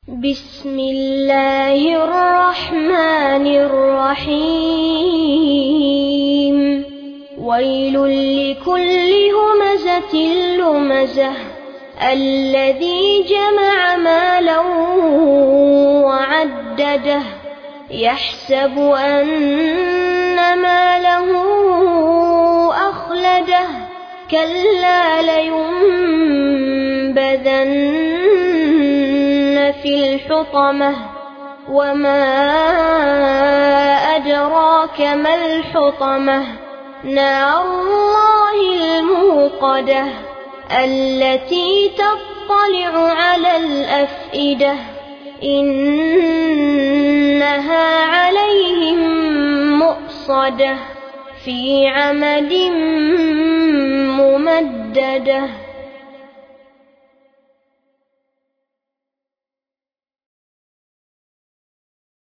بسم الله الرحمن الرحيم ويل لكل همزة لمزة الذي جمع مالا وعدده يحسب أن ماله أخلده كلا لينبذن في الحطمة وما أدراك ما الحطمة نار الله الموقدة التي تطلع على الأفئدة إنها عليهم مؤصدة في عمد ممددة.